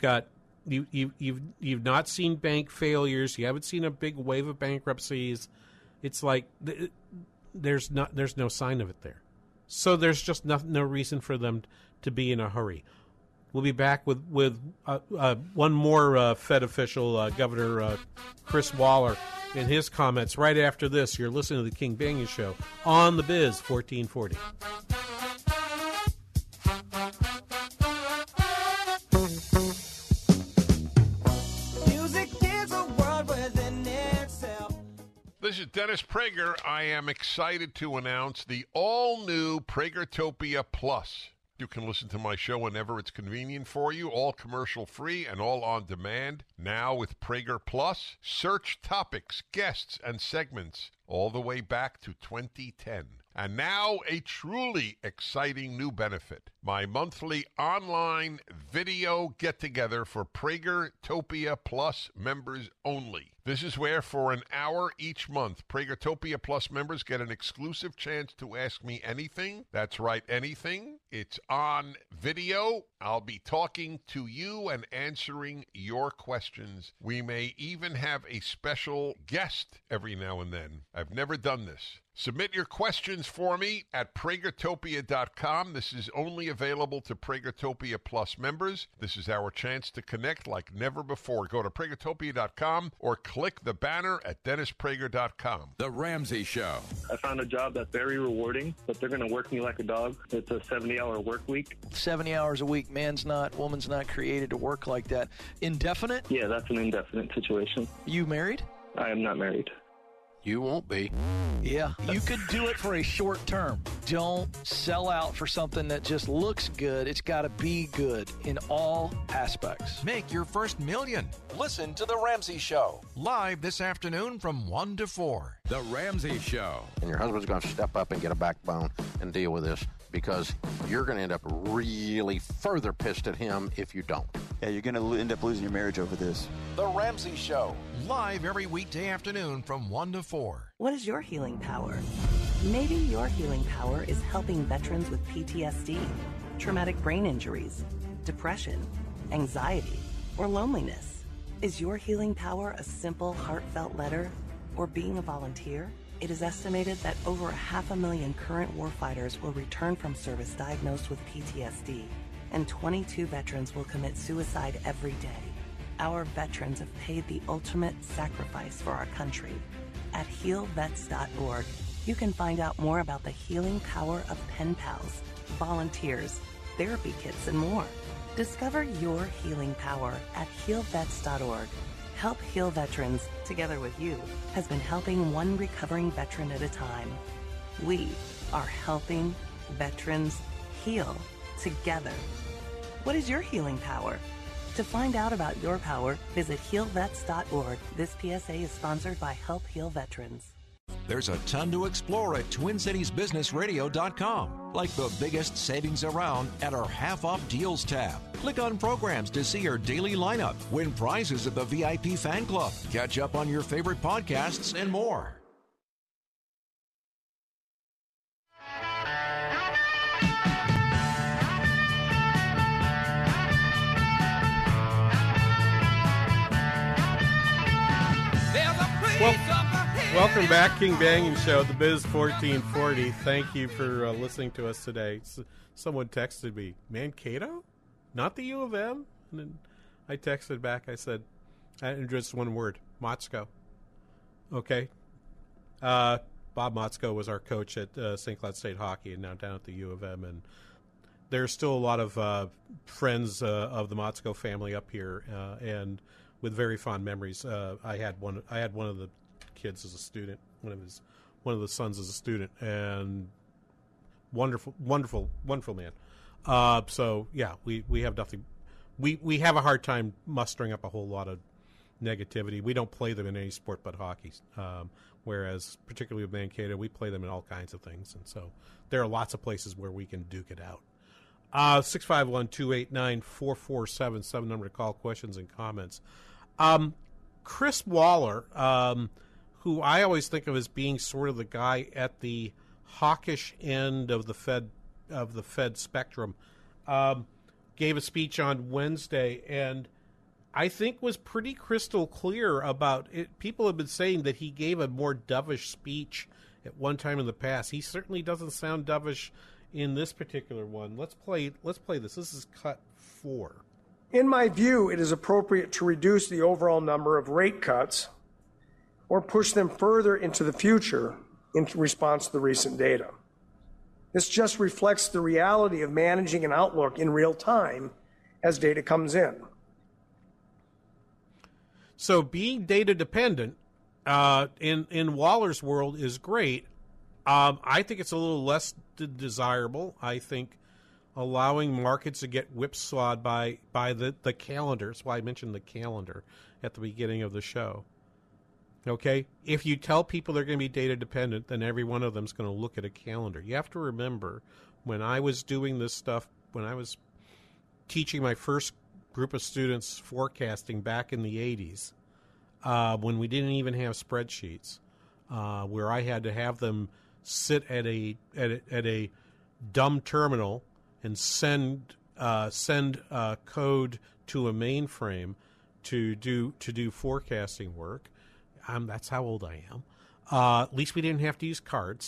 not seen bank failures. You haven't seen a big wave of bankruptcies. It's like there's no sign of it there. So there's just no reason for them to be in a hurry. We'll be back with one more Fed official, Governor Chris Waller, in his comments right after this. You're listening to the King Banaian Show on the Biz 1440. This is Dennis Prager. I am excited to announce the all-new Pragertopia Plus. You can listen to my show whenever it's convenient for you, all commercial-free and all on demand. Now with Prager Plus, search topics, guests, and segments all the way back to 2010. And now a truly exciting new benefit. My monthly online video get-together for Pragertopia Plus members only. This is where for an hour each month, Pragertopia Plus members get an exclusive chance to ask me anything. That's right, anything. It's on video. I'll be talking to you and answering your questions. We may even have a special guest every now and then. I've never done this. Submit your questions for me at Pragertopia.com. This is only available to Pragertopia Plus members. This is our chance to connect like never before. Go to Pragertopia.com or click the banner at DennisPrager.com. The Ramsey Show. I found a job that's very rewarding, but they're going to work me like a dog. It's a 70-hour work week. 70 hours a week. Woman's not created to work like that. Indefinite? Yeah, that's an indefinite situation. You married? I am not married. You won't be. Yeah, you could do it for a short term. Don't sell out for something that just looks good. It's got to be good in all aspects. Make your first million. Listen to The Ramsey Show, live this afternoon from 1 to 4. The Ramsey Show. And your husband's going to step up and get a backbone and deal with this, because you're going to end up really further pissed at him if you don't. Yeah, you're going to end up losing your marriage over this. The Ramsey Show, live every weekday afternoon from 1 to 4. What is your healing power? Maybe your healing power is helping veterans with PTSD, traumatic brain injuries, depression, anxiety, or loneliness. Is your healing power a simple, heartfelt letter or being a volunteer? It is estimated that over 500,000 current warfighters will return from service diagnosed with PTSD, and 22 veterans will commit suicide every day. Our veterans have paid the ultimate sacrifice for our country. At healvets.org, you can find out more about the healing power of pen pals, volunteers, therapy kits, and more. Discover your healing power at healvets.org. Help Heal Veterans, together with you, has been helping one recovering veteran at a time. We are helping veterans heal together. What is your healing power? To find out about your power, visit healvets.org. This PSA is sponsored by Help Heal Veterans. There's a ton to explore at TwinCitiesBusinessRadio.com, like the biggest savings around at our half-off deals tab. Click on programs to see our daily lineup, win prizes at the VIP fan club, catch up on your favorite podcasts, and more. Welcome back, King Banging Show, the Biz 1440. Thank you for listening to us today. Someone texted me, Mankato? Not the U of M? And then I texted back, I said, just one word, Motzko. Okay? Bob Motzko was our coach at St. Cloud State Hockey and now down at the U of M. And there's still a lot of friends of the Motzko family up here and with very fond memories. I had one of the kids as a student, one of the sons as a student, and wonderful man. So yeah, we have nothing. We have a hard time mustering up a whole lot of negativity. We don't play them in any sport but hockey. Whereas particularly with Mankato, we play them in all kinds of things, and so there are lots of places where we can duke it out. 651-289-4477 number to call, questions and comments. Chris Waller, who I always think of as being sort of the guy at the hawkish end of the Fed spectrum, gave a speech on Wednesday, and I think was pretty crystal clear about it. People have been saying that he gave a more dovish speech at one time in the past. He certainly doesn't sound dovish in this particular one. Let's play this. This is cut 4. In my view, it is appropriate to reduce the overall number of rate cuts or push them further into the future in response to the recent data. This just reflects the reality of managing an outlook in real time as data comes in. So being data dependent in Waller's world is great. I think it's a little less desirable. I think allowing markets to get whipsawed by the calendar. That's why I mentioned the calendar at the beginning of the show. Okay? If you tell people they're going to be data dependent, then every one of them is going to look at a calendar. You have to remember, when I was doing this stuff, when I was teaching my first group of students forecasting back in the 80s, when we didn't even have spreadsheets, where I had to have them sit at a dumb terminal and send code to a mainframe to do forecasting work. That's how old I am. At least we didn't have to use cards.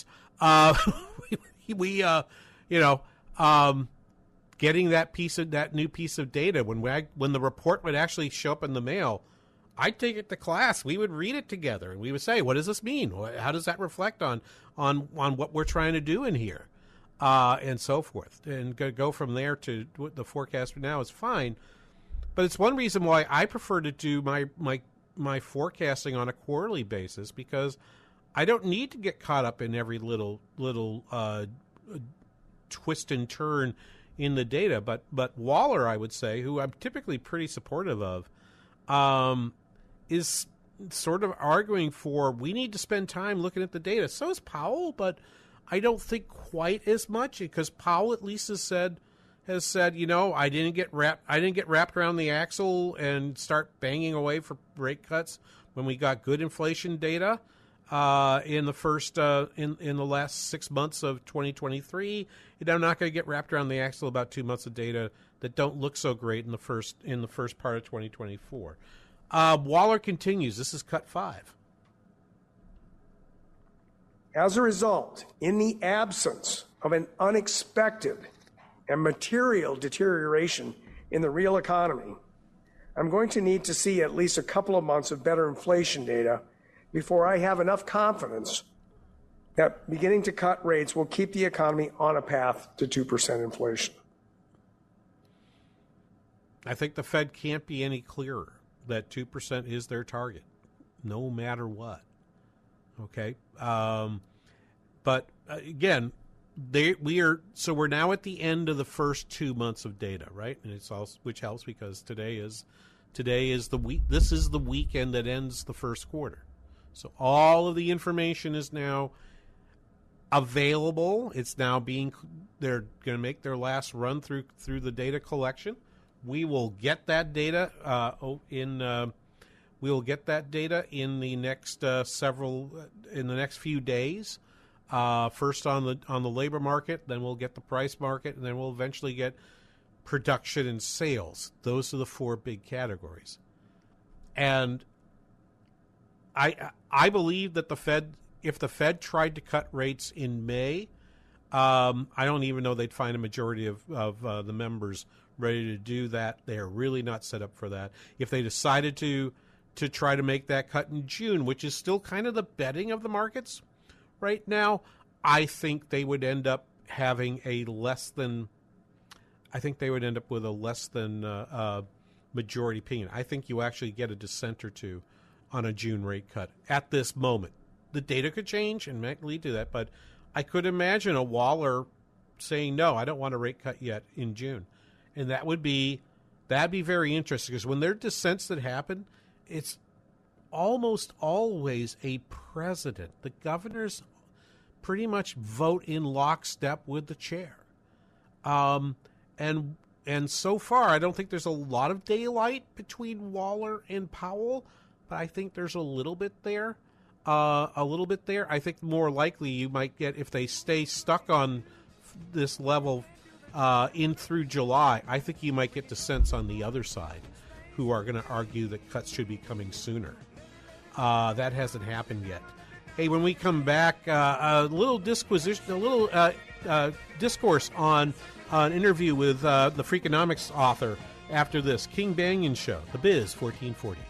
Getting that new piece of data when the report would actually show up in the mail, I'd take it to class. We would read it together, and we would say, "What does this mean? How does that reflect on what we're trying to do in here?" And so forth, and go from there to what the forecast now is fine. But it's one reason why I prefer to do my forecasting on a quarterly basis, because I don't need to get caught up in every little twist and turn in the data. But Waller, I would say, who I'm typically pretty supportive of, is sort of arguing for we need to spend time looking at the data. So is Powell, but I don't think quite as much, because Powell at least has said, I didn't get wrapped around the axle and start banging away for rate cuts when we got good inflation data in the first in the last 6 months of 2023. And I'm not going to get wrapped around the axle about 2 months of data that don't look so great in the first part of 2024. Waller continues. This is cut 5. As a result, in the absence of an unexpected and material deterioration in the real economy, I'm going to need to see at least a couple of months of better inflation data before I have enough confidence that beginning to cut rates will keep the economy on a path to 2% inflation. I think the Fed can't be any clearer that 2% is their target, no matter what. Okay? But again, we're now at the end of the first 2 months of data, right? And it's also, which helps because today is the week. This is the weekend that ends the first quarter. So all of the information is now available. It's now they're going to make their last run through the data collection. We will get that data we'll get that data in the next few days. First on the labor market, then we'll get the price market, and then we'll eventually get production and sales. Those are the four big categories. And I believe that if the Fed tried to cut rates in May, I don't even know they'd find a majority of the members ready to do that. They are really not set up for that. If they decided to try to make that cut in June, which is still kind of the betting of the markets right now, I think they would end up having a less than majority opinion. I think you actually get a dissent or two on a June rate cut at this moment. The data could change and might lead to that, but I could imagine a Waller saying, no, I don't want a rate cut yet in June. And that'd be very interesting, because when there are dissents that happen, it's almost always a president. The governors pretty much vote in lockstep with the chair. And so far, I don't think there's a lot of daylight between Waller and Powell, but I think there's a little bit there. I think more likely you might get, if they stay stuck on this level in through July, I think you might get dissents on the other side who are going to argue that cuts should be coming sooner. That hasn't happened yet. Hey, when we come back, a little discourse on an interview with the Freakonomics author after this. King Banaian Show, The Biz 1440.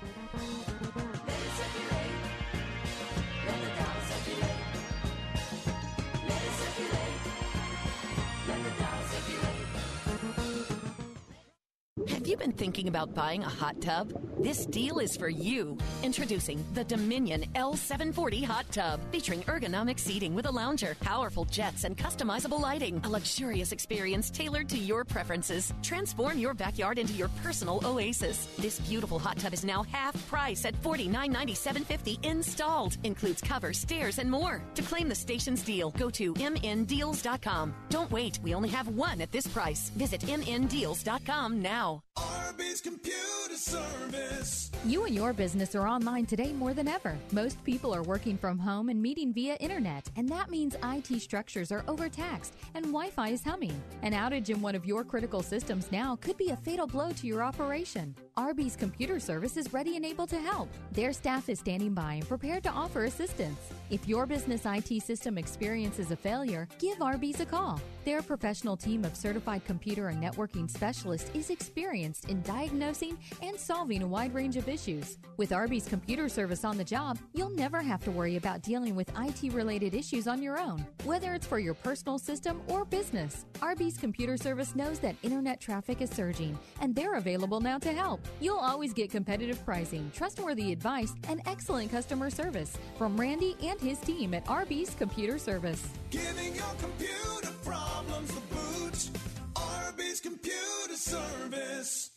Have you been thinking about buying a hot tub? This deal is for you. Introducing the Dominion L740 hot tub, featuring ergonomic seating with a lounger, powerful jets, and customizable lighting. A luxurious experience tailored to your preferences. Transform your backyard into your personal oasis. This beautiful hot tub is now half price at $49.97.50 installed. Includes cover, stairs, and more. To claim the station's deal, go to mndeals.com. Don't wait. We only have one at this price. Visit mndeals.com now. Arby's Computer Service. You and your business are online today more than ever. Most people are working from home and meeting via internet, and that means IT structures are overtaxed and Wi-Fi is humming. An outage in one of your critical systems now could be a fatal blow to your operation. Arby's Computer Service is ready and able to help. Their staff is standing by and prepared to offer assistance. If your business IT system experiences a failure, give Arby's a call. Their professional team of certified computer and networking specialists is experienced in diagnosing and solving a wide range of issues. With Arby's Computer Service on the job, you'll never have to worry about dealing with IT-related issues on your own, whether it's for your personal system or business. Arby's Computer Service knows that internet traffic is surging, and they're available now to help. You'll always get competitive pricing, trustworthy advice, and excellent customer service from Randy and his team at Arby's Computer Service. Giving your computer problems the boot. Arby's Computer Service.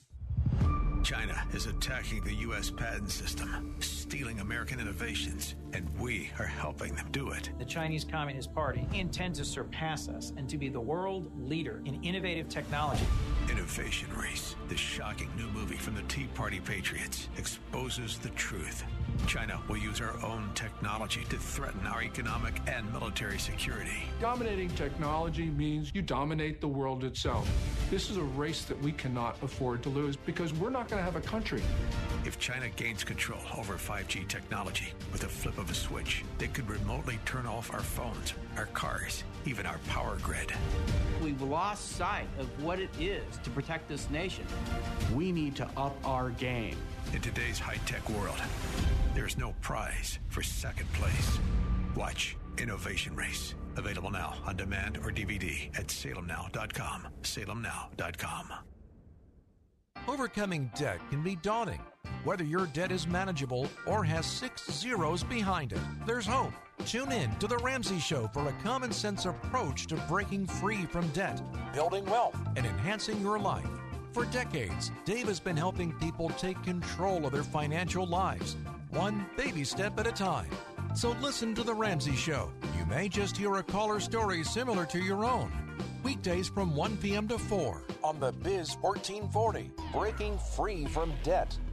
China is attacking the U.S. patent system, stealing American innovations, and we are helping them do it. The Chinese Communist Party intends to surpass us and to be the world leader in innovative technology. Innovation Race, the shocking new movie from the Tea Party Patriots, exposes the truth. China will use our own technology to threaten our economic and military security. Dominating technology means you dominate the world itself. This is a race that we cannot afford to lose because we're not going to have a country. If China gains control over 5G technology with a flip of a switch, they could remotely turn off our phones, our cars, even our power grid. We've lost sight of what it is to protect this nation. We need to up our game. In today's high-tech world, there's no prize for second place. Watch Innovation Race. Available now on demand or DVD at salemnow.com. salemnow.com. Overcoming debt can be daunting. Whether your debt is manageable or has 6 zeros behind it, there's hope. Tune in to The Ramsey Show for a common sense approach to breaking free from debt, building wealth, and enhancing your life. For decades, Dave has been helping people take control of their financial lives, one baby step at a time. So listen to The Ramsey Show. You may just hear a caller's story similar to your own. Weekdays from 1 p.m. to 4 on the Biz 1440, Breaking Free from Debt.